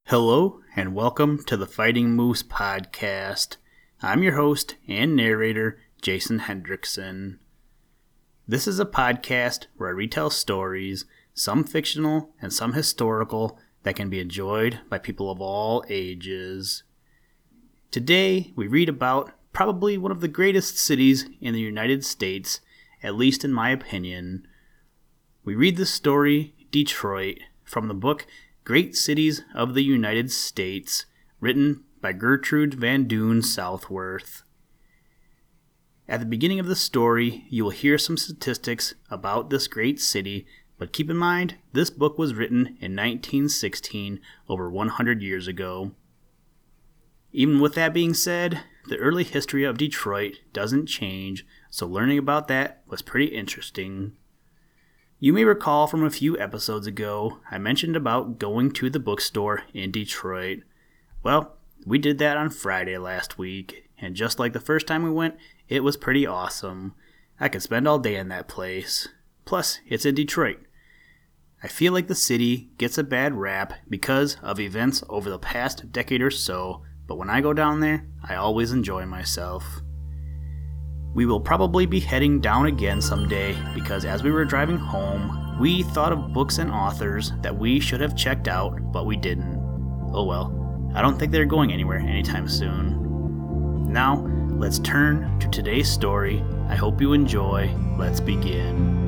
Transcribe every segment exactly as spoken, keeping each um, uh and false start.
Hello, and welcome to the Fighting Moose podcast. I'm your host and narrator, Jason Hendrickson. This is a podcast where I retell stories, some fictional and some historical, that can be enjoyed by people of all ages. Today, we read about probably one of the greatest cities in the United States, at least in my opinion. We read the story, Detroit, from the book Great Cities of the United States, written by Gertrude Van Duyn Southworth. At the beginning of the story, you will hear some statistics about this great city, but keep in mind, this book was written in nineteen sixteen, over one hundred years ago. Even with that being said, the early history of Detroit doesn't change, so learning about that was pretty interesting. You may recall from a few episodes ago, I mentioned about going to the bookstore in Detroit. Well, we did that on Friday last week, and just like the first time we went, it was pretty awesome. I could spend all day in that place. Plus, it's in Detroit. I feel like the city gets a bad rap because of events over the past decade or so, but when I go down there, I always enjoy myself. We will probably be heading down again someday because as we were driving home, we thought of books and authors that we should have checked out, but we didn't. Oh well, I don't think they're going anywhere anytime soon. Now, let's turn to today's story. I hope you enjoy. Let's begin.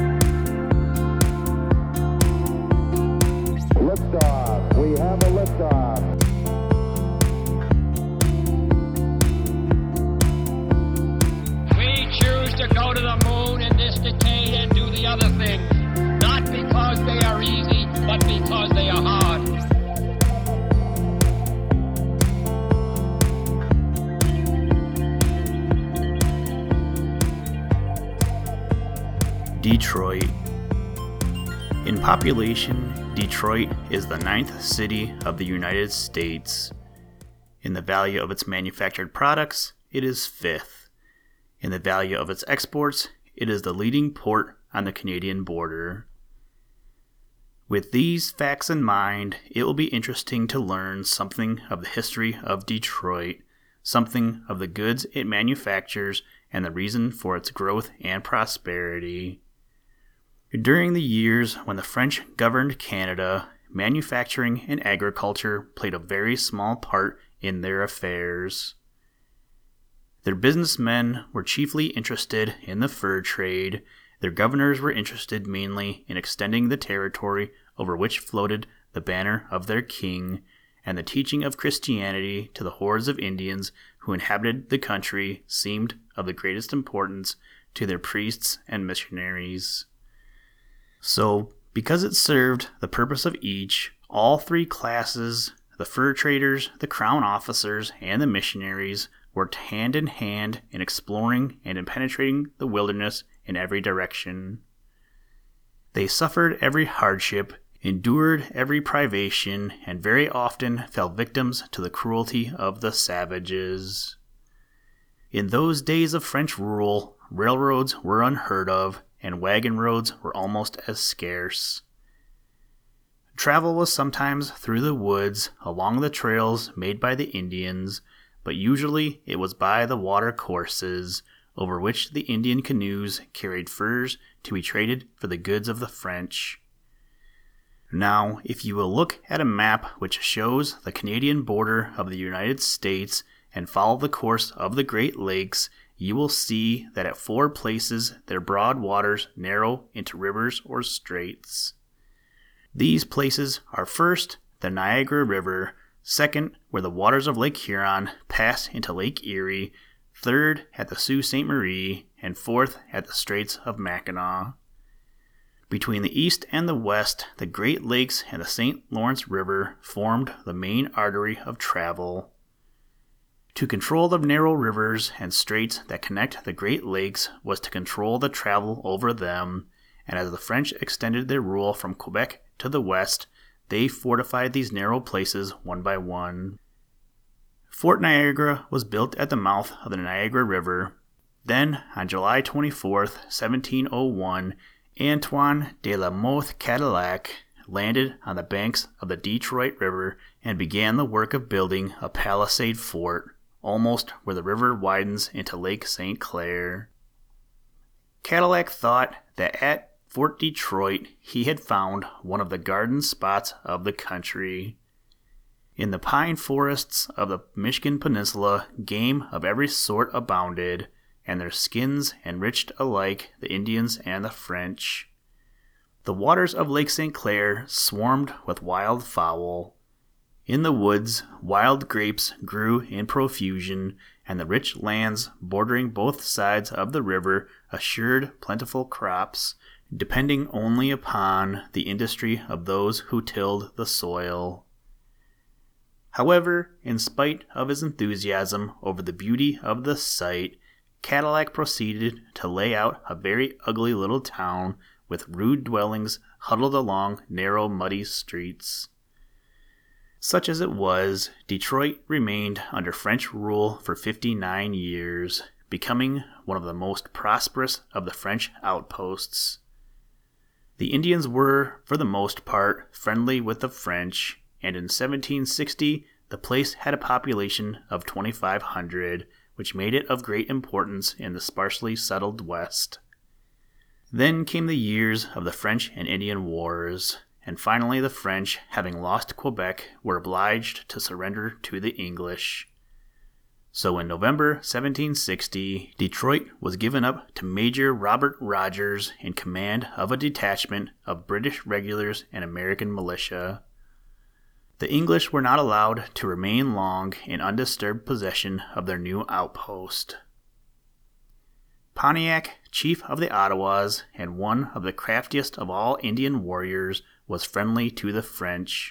Liftoff. We have a liftoff. To go to the moon in this decade and do the other things, not because they are easy, but because they are hard. Detroit. In population, Detroit is the ninth city of the United States. In the value of its manufactured products, it is fifth. In the value of its exports, it is the leading port on the Canadian border. With these facts in mind, it will be interesting to learn something of the history of Detroit, something of the goods it manufactures, and the reason for its growth and prosperity. During the years when the French governed Canada, manufacturing and agriculture played a very small part in their affairs. Their businessmen were chiefly interested in the fur trade. Their governors were interested mainly in extending the territory over which floated the banner of their king, and the teaching of Christianity to the hordes of Indians who inhabited the country seemed of the greatest importance to their priests and missionaries. So, because it served the purpose of each, all three classes, the fur traders, the crown officers, and the missionaries, worked hand in hand in exploring and in penetrating the wilderness in every direction. They suffered every hardship, endured every privation, and very often fell victims to the cruelty of the savages. In those days of French rule, railroads were unheard of, and wagon roads were almost as scarce. Travel was sometimes through the woods, along the trails made by the Indians, but usually it was by the water courses, over which the Indian canoes carried furs to be traded for the goods of the French. Now, if you will look at a map which shows the Canadian border of the United States and follow the course of the Great Lakes, you will see that at four places their broad waters narrow into rivers or straits. These places are first the Niagara River, second, where the waters of Lake Huron pass into Lake Erie, third, at the Sault Ste. Marie, and fourth, at the Straits of Mackinac. Between the east and the west, the Great Lakes and the Saint Lawrence River formed the main artery of travel. To control the narrow rivers and straits that connect the Great Lakes was to control the travel over them, and as the French extended their rule from Quebec to the west, they fortified these narrow places one by one. Fort Niagara was built at the mouth of the Niagara River. Then, on July twenty-fourth, seventeen oh one, Antoine de la Mothe Cadillac, landed on the banks of the Detroit River and began the work of building a palisade fort, almost where the river widens into Lake Saint Clair. Cadillac thought that at Fort Detroit he had found one of the garden spots of the country. In the pine forests of the Michigan Peninsula, game of every sort abounded, and their skins enriched alike the Indians and the French. The waters of Lake Saint Clair swarmed with wild fowl. In the woods, wild grapes grew in profusion, and the rich lands bordering both sides of the river assured plentiful crops, depending only upon the industry of those who tilled the soil. However, in spite of his enthusiasm over the beauty of the site, Cadillac proceeded to lay out a very ugly little town with rude dwellings huddled along narrow, muddy streets. Such as it was, Detroit remained under French rule for fifty-nine years, becoming one of the most prosperous of the French outposts. The Indians were, for the most part, friendly with the French, and in seventeen sixty the place had a population of twenty-five hundred, which made it of great importance in the sparsely settled West. Then came the years of the French and Indian Wars, and finally the French, having lost Quebec, were obliged to surrender to the English. So in November seventeen sixty, Detroit was given up to Major Robert Rogers in command of a detachment of British regulars and American militia. The English were not allowed to remain long in undisturbed possession of their new outpost. Pontiac, chief of the Ottawas and one of the craftiest of all Indian warriors, was friendly to the French.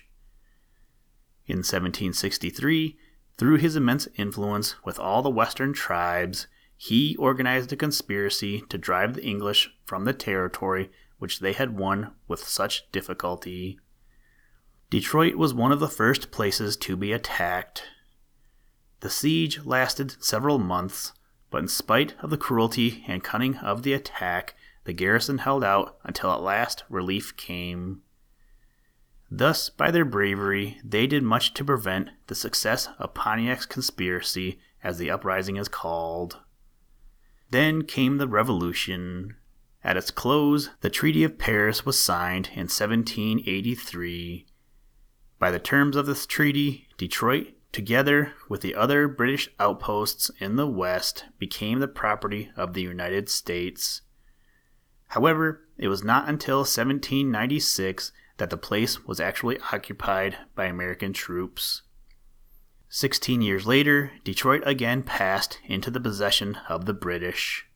In seventeen sixty-three, through his immense influence with all the western tribes, he organized a conspiracy to drive the English from the territory which they had won with such difficulty. Detroit was one of the first places to be attacked. The siege lasted several months, but in spite of the cruelty and cunning of the attack, the garrison held out until at last relief came. Thus, by their bravery, they did much to prevent the success of Pontiac's conspiracy, as the uprising is called. Then came the Revolution. At its close, the Treaty of Paris was signed in seventeen eighty-three. By the terms of this treaty, Detroit, together with the other British outposts in the West, became the property of the United States. However, it was not until seventeen ninety-six that the place was actually occupied by American troops. Sixteen years later, Detroit again passed into the possession of the British.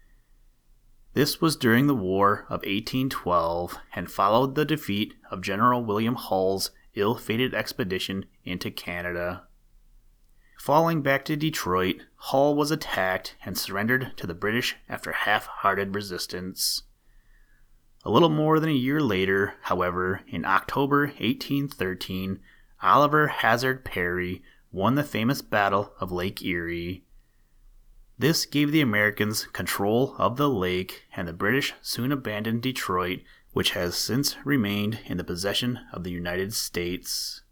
This was during the War of eighteen twelve and followed the defeat of General William Hull's ill-fated expedition into Canada. Falling back to Detroit, Hull was attacked and surrendered to the British after half-hearted resistance. A little more than a year later, however, in October eighteen thirteen, Oliver Hazard Perry won the famous Battle of Lake Erie. This gave the Americans control of the lake, and the British soon abandoned Detroit, which has since remained in the possession of the United States.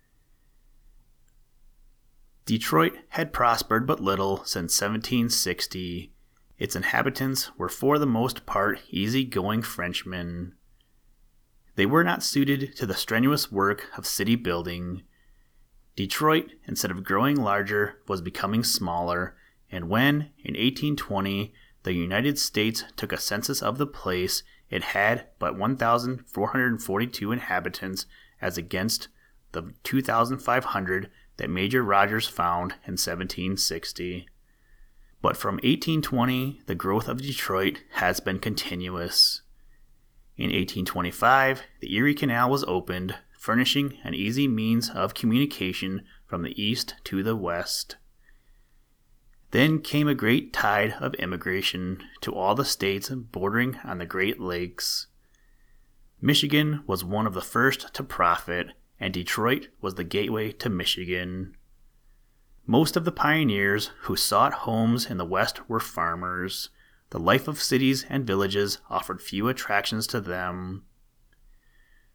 Detroit had prospered but little since seventeen sixty. Its inhabitants were for the most part easy-going Frenchmen. They were not suited to the strenuous work of city building. Detroit, instead of growing larger, was becoming smaller, and when, in eighteen twenty, the United States took a census of the place, it had but one thousand four hundred forty-two inhabitants as against the two thousand five hundred that Major Rogers found in seventeen sixty. But from eighteen twenty, the growth of Detroit has been continuous. In eighteen twenty-five, the Erie Canal was opened, furnishing an easy means of communication from the east to the west. Then came a great tide of immigration to all the states bordering on the Great Lakes. Michigan was one of the first to profit, and Detroit was the gateway to Michigan. Most of the pioneers who sought homes in the West were farmers. The life of cities and villages offered few attractions to them.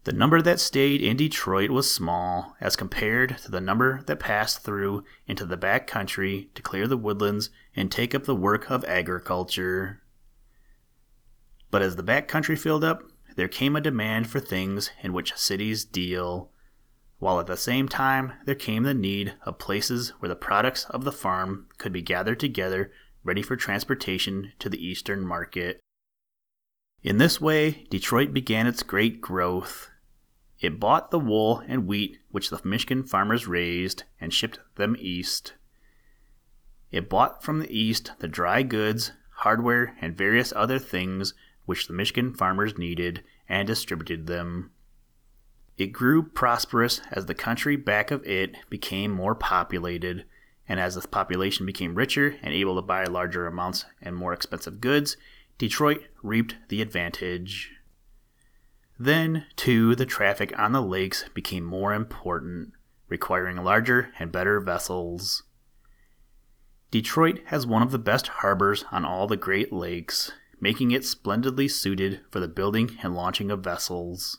The number that stayed in Detroit was small as compared to the number that passed through into the back country to clear the woodlands and take up the work of agriculture. But as the back country filled up, there came a demand for things in which cities deal, while at the same time there came the need of places where the products of the farm could be gathered together ready for transportation to the eastern market. In this way, Detroit began its great growth. It bought the wool and wheat which the Michigan farmers raised and shipped them east. It bought from the east the dry goods, hardware, and various other things which the Michigan farmers needed and distributed them. It grew prosperous as the country back of it became more populated, and as the population became richer and able to buy larger amounts and more expensive goods, Detroit reaped the advantage. Then, too, the traffic on the lakes became more important, requiring larger and better vessels. Detroit has one of the best harbors on all the Great Lakes, making it splendidly suited for the building and launching of vessels.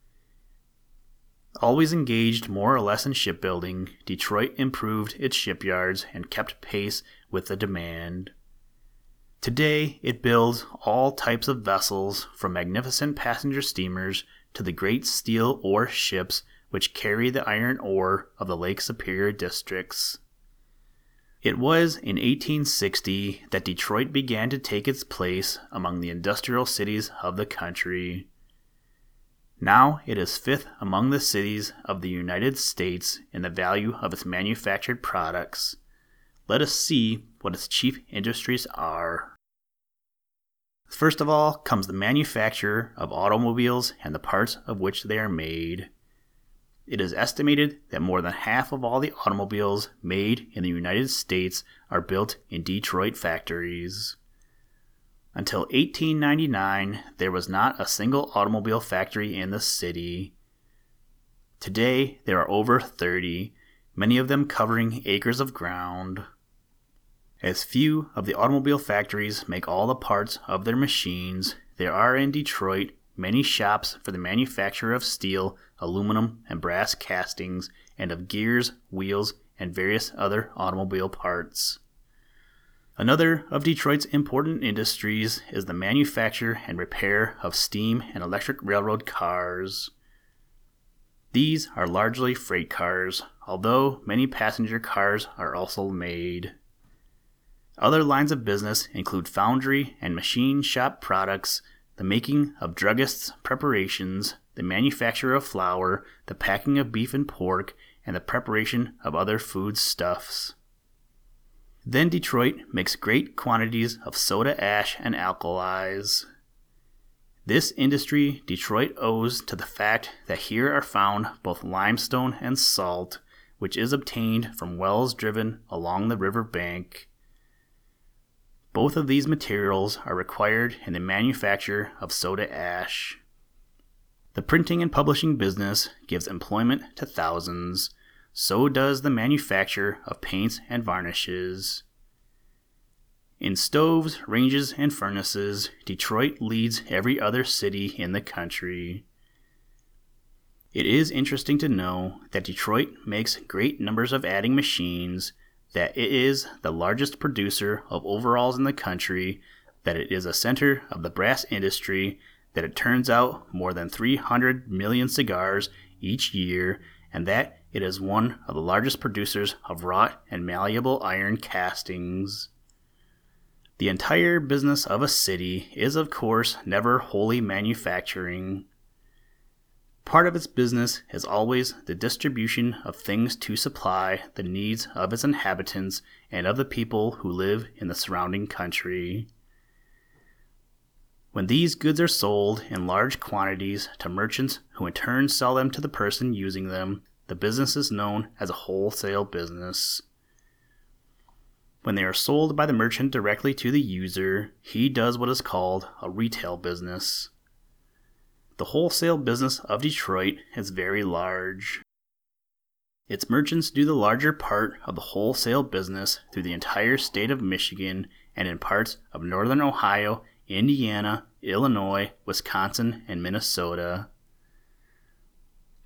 Always engaged more or less in shipbuilding, Detroit improved its shipyards and kept pace with the demand. Today, it builds all types of vessels, from magnificent passenger steamers to the great steel ore ships which carry the iron ore of the Lake Superior districts. It was in eighteen sixty that Detroit began to take its place among the industrial cities of the country. Now it is fifth among the cities of the United States in the value of its manufactured products. Let us see what its chief industries are. First of all comes the manufacture of automobiles and the parts of which they are made. It is estimated that more than half of all the automobiles made in the United States are built in Detroit factories. Until eighteen ninety-nine, there was not a single automobile factory in the city. Today, there are over thirty, many of them covering acres of ground. As few of the automobile factories make all the parts of their machines, there are in Detroit many shops for the manufacture of steel, aluminum, and brass castings, and of gears, wheels, and various other automobile parts. Another of Detroit's important industries is the manufacture and repair of steam and electric railroad cars. These are largely freight cars, although many passenger cars are also made. Other lines of business include foundry and machine shop products, the making of druggists' preparations, the manufacture of flour, the packing of beef and pork, and the preparation of other foodstuffs. Then Detroit makes great quantities of soda ash and alkalis. This industry Detroit owes to the fact that here are found both limestone and salt, which is obtained from wells driven along the river bank. Both of these materials are required in the manufacture of soda ash. The printing and publishing business gives employment to thousands. So does the manufacture of paints and varnishes. In stoves, ranges, and furnaces, Detroit leads every other city in the country. It is interesting to know that Detroit makes great numbers of adding machines, that it is the largest producer of overalls in the country, that it is a center of the brass industry, that it turns out more than three hundred million cigars each year, and that it is one of the largest producers of wrought and malleable iron castings. The entire business of a city is, of course, never wholly manufacturing. Part of its business is always the distribution of things to supply the needs of its inhabitants and of the people who live in the surrounding country. When these goods are sold in large quantities to merchants who in turn sell them to the person using them, the business is known as a wholesale business. When they are sold by the merchant directly to the user, he does what is called a retail business. The wholesale business of Detroit is very large. Its merchants do the larger part of the wholesale business through the entire state of Michigan and in parts of northern Ohio, Indiana, Illinois, Wisconsin, and Minnesota.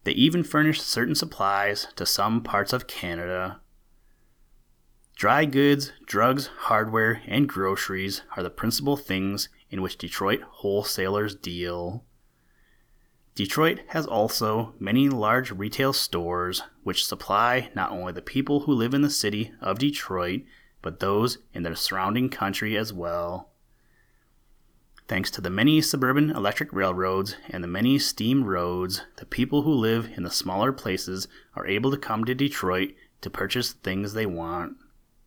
They even furnish certain supplies to some parts of Canada. Dry goods, drugs, hardware, and groceries are the principal things in which Detroit wholesalers deal. Detroit has also many large retail stores which supply not only the people who live in the city of Detroit, but those in the surrounding country as well. Thanks to the many suburban electric railroads and the many steam roads, the people who live in the smaller places are able to come to Detroit to purchase things they want.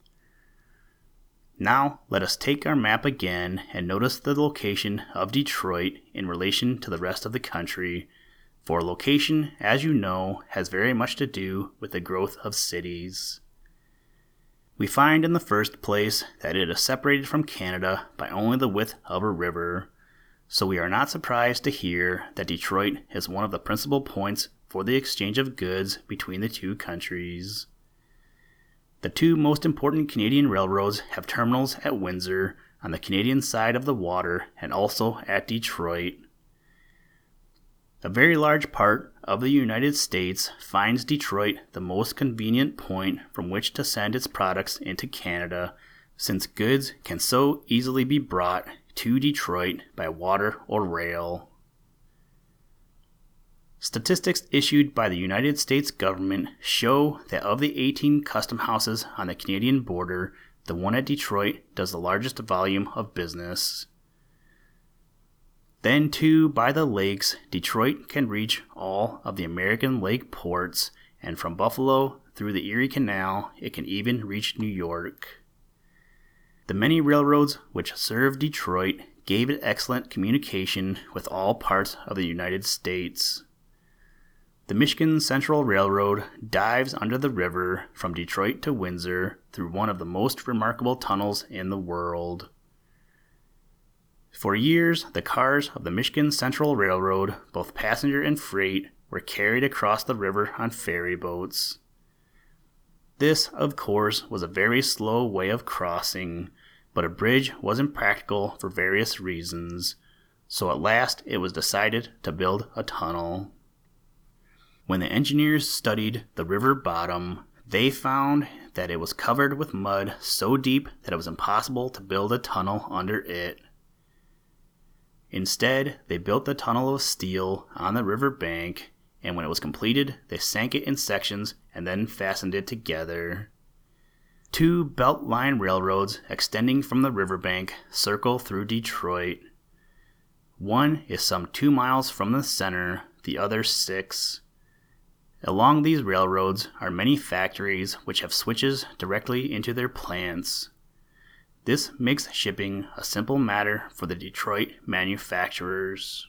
Now, let us take our map again and notice the location of Detroit in relation to the rest of the country, for location, as you know, has very much to do with the growth of cities. We find in the first place that it is separated from Canada by only the width of a river, so we are not surprised to hear that Detroit is one of the principal points for the exchange of goods between the two countries. The two most important Canadian railroads have terminals at Windsor on the Canadian side of the water and also at Detroit. A very large part of the United States finds Detroit the most convenient point from which to send its products into Canada, since goods can so easily be brought to Detroit by water or rail. Statistics issued by the United States government show that of the eighteen custom houses on the Canadian border, the one at Detroit does the largest volume of business. Then, too, by the lakes, Detroit can reach all of the American lake ports, and from Buffalo through the Erie Canal, it can even reach New York. The many railroads which serve Detroit gave it excellent communication with all parts of the United States. The Michigan Central Railroad dives under the river from Detroit to Windsor through one of the most remarkable tunnels in the world. For years, the cars of the Michigan Central Railroad, both passenger and freight, were carried across the river on ferry boats. This, of course, was a very slow way of crossing, but a bridge was impractical for various reasons, so at last it was decided to build a tunnel. When the engineers studied the river bottom, they found that it was covered with mud so deep that it was impossible to build a tunnel under it. Instead, they built the tunnel of steel on the river bank, and when it was completed, they sank it in sections and then fastened it together. Two belt line railroads extending from the riverbank circle through Detroit. One is some two miles from the center, the other six. Along these railroads are many factories which have switches directly into their plants. This makes shipping a simple matter for the Detroit manufacturers.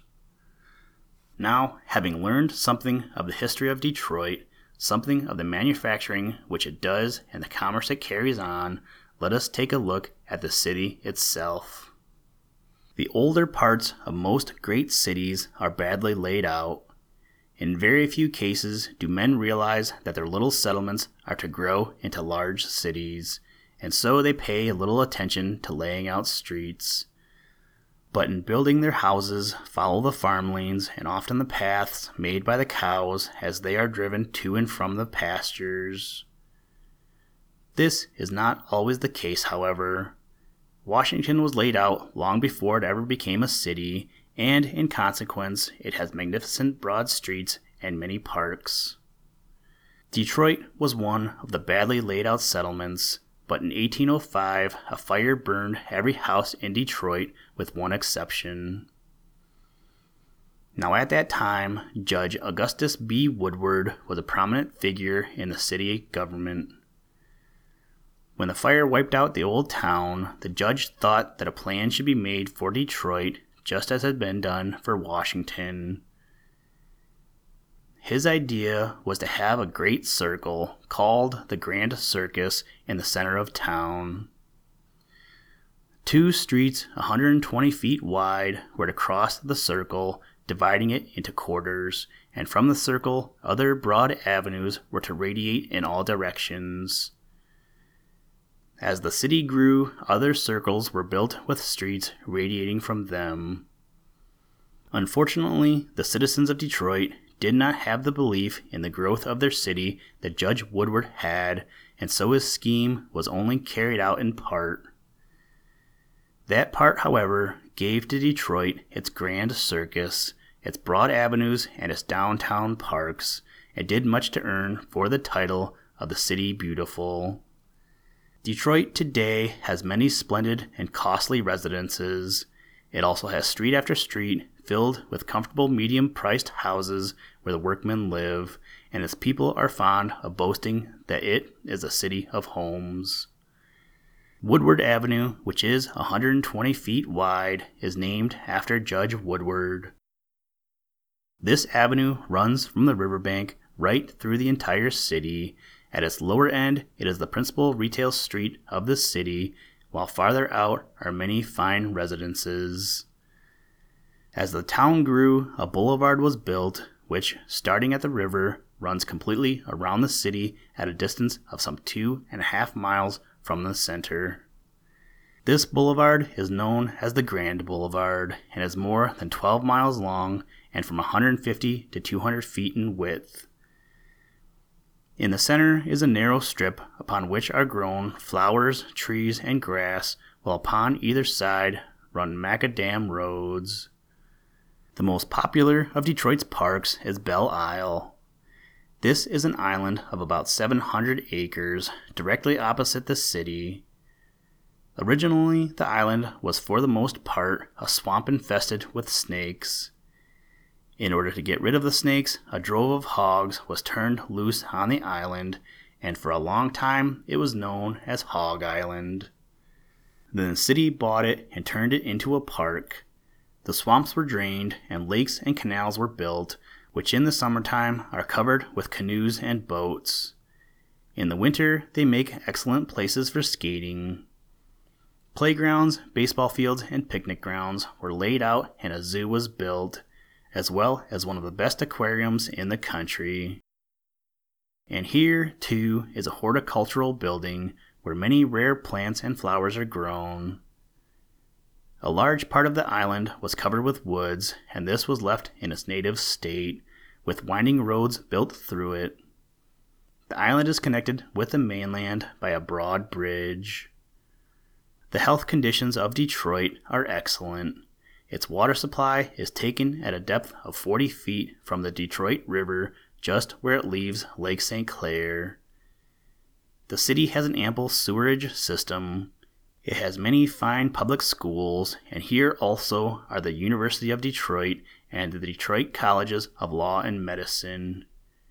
Now, having learned something of the history of Detroit, something of the manufacturing which it does and the commerce it carries on, let us take a look at the city itself. The older parts of most great cities are badly laid out. In very few cases do men realize that their little settlements are to grow into large cities, and so they pay little attention to laying out streets. But in building their houses, follow the farm lanes and often the paths made by the cows as they are driven to and from the pastures. This is not always the case, however. Washington was laid out long before it ever became a city, and in consequence, it has magnificent broad streets and many parks. Detroit was one of the badly laid out settlements, but in eighteen oh five, a fire burned every house in Detroit with one exception. Now at that time, Judge Augustus B. Woodward was a prominent figure in the city government. When the fire wiped out the old town, the judge thought that a plan should be made for Detroit, just as had been done for Washington. His idea was to have a great circle called the Grand Circus in the center of town. Two streets one hundred twenty feet wide were to cross the circle, dividing it into quarters, and from the circle, other broad avenues were to radiate in all directions. As the city grew, other circles were built with streets radiating from them. Unfortunately, the citizens of Detroit did not have the belief in the growth of their city that Judge Woodward had, and so his scheme was only carried out in part. That part, however, gave to Detroit its grand circus, its broad avenues, and its downtown parks, and did much to earn for the title of the City Beautiful. Detroit today has many splendid and costly residences. It also has street after street filled with comfortable medium-priced houses where the workmen live, and its people are fond of boasting that it is a city of homes. Woodward Avenue, which is one hundred twenty feet wide, is named after Judge Woodward. This avenue runs from the riverbank right through the entire city. At its lower end, it is the principal retail street of the city, while farther out are many fine residences. As the town grew, a boulevard was built, which, starting at the river, runs completely around the city at a distance of some two and a half miles from the center. This boulevard is known as the Grand Boulevard and is more than twelve miles long and from one hundred fifty to two hundred feet in width. In the center is a narrow strip upon which are grown flowers, trees, and grass, while upon either side run macadam roads. The most popular of Detroit's parks is Belle Isle. This is an island of about seven hundred acres, directly opposite the city. Originally, the island was for the most part a swamp infested with snakes. In order to get rid of the snakes, a drove of hogs was turned loose on the island, and for a long time it was known as Hog Island. Then the city bought it and turned it into a park. The swamps were drained, and lakes and canals were built, which in the summertime are covered with canoes and boats. In the winter, they make excellent places for skating. Playgrounds, baseball fields, and picnic grounds were laid out, and a zoo was built, as well as one of the best aquariums in the country. And here, too, is a horticultural building where many rare plants and flowers are grown. A large part of the island was covered with woods, and this was left in its native state, with winding roads built through it. The island is connected with the mainland by a broad bridge. The health conditions of Detroit are excellent. Its water supply is taken at a depth of forty feet from the Detroit River, just where it leaves Lake Saint Clair. The city has an ample sewerage system. It has many fine public schools, and here also are the University of Detroit and the Detroit Colleges of Law and Medicine.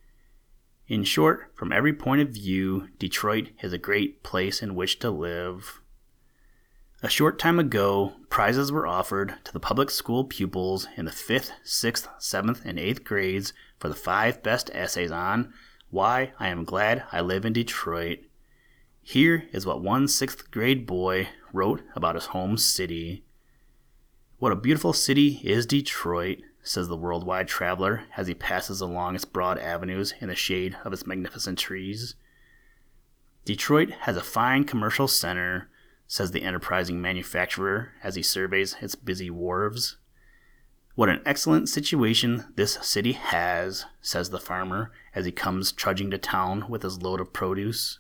In short, from every point of view, Detroit is a great place in which to live. A short time ago, prizes were offered to the public school pupils in the fifth, sixth, seventh, and eighth grades for the five best essays on Why I Am Glad I Live in Detroit. Here is what one sixth grade boy wrote about his home city. What a beautiful city is Detroit, says the worldwide traveler as he passes along its broad avenues in the shade of its magnificent trees. Detroit has a fine commercial center, says the enterprising manufacturer as he surveys its busy wharves. What an excellent situation this city has, says the farmer as he comes trudging to town with his load of produce.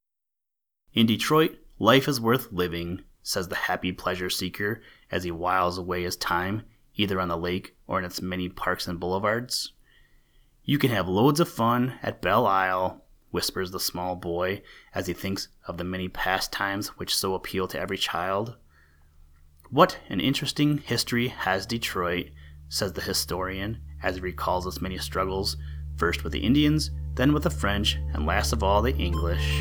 In Detroit, life is worth living, says the happy pleasure seeker as he whiles away his time, either on the lake or in its many parks and boulevards. You can have loads of fun at Belle Isle, whispers the small boy as he thinks of the many pastimes which so appeal to every child. What an interesting history has Detroit, says the historian as he recalls its many struggles, first with the Indians, then with the French, and last of all the English.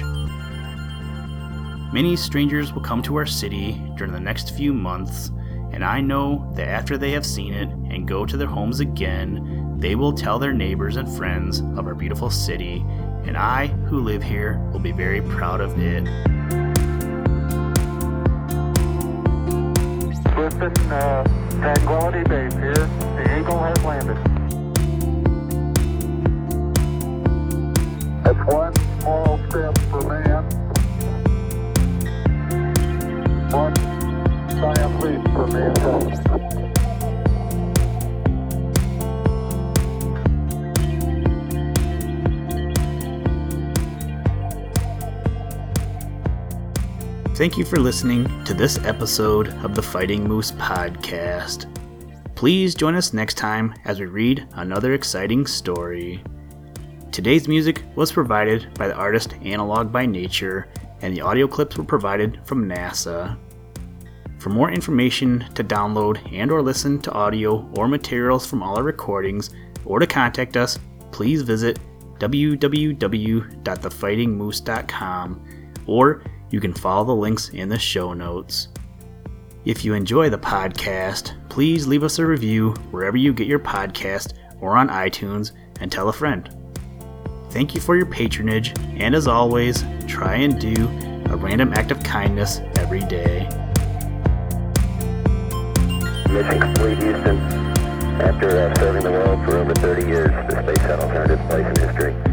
Many strangers will come to our city during the next few months, and I know that after they have seen it and go to their homes again, they will tell their neighbors and friends of our beautiful city, and I, who live here, will be very proud of it. Houston, uh, Tranquility Base here. The Eagle has landed. That's one small step for man, one giant leap for mankind. Thank you for listening to this episode of the Fighting Moose podcast. Please join us next time as we read another exciting story. Today's music was provided by the artist Analog by Nature, and the audio clips were provided from NASA. For more information to download and or listen to audio or materials from all our recordings, or to contact us, please visit w w w dot the fighting moose dot com, or you can follow the links in the show notes. If you enjoy the podcast, please leave us a review wherever you get your podcast or on iTunes, and tell a friend. Thank you for your patronage, and as always, try and do a random act of kindness every day. Mission complete, Houston. After uh, serving the world for over thirty years, the space shuttle earned its place in history.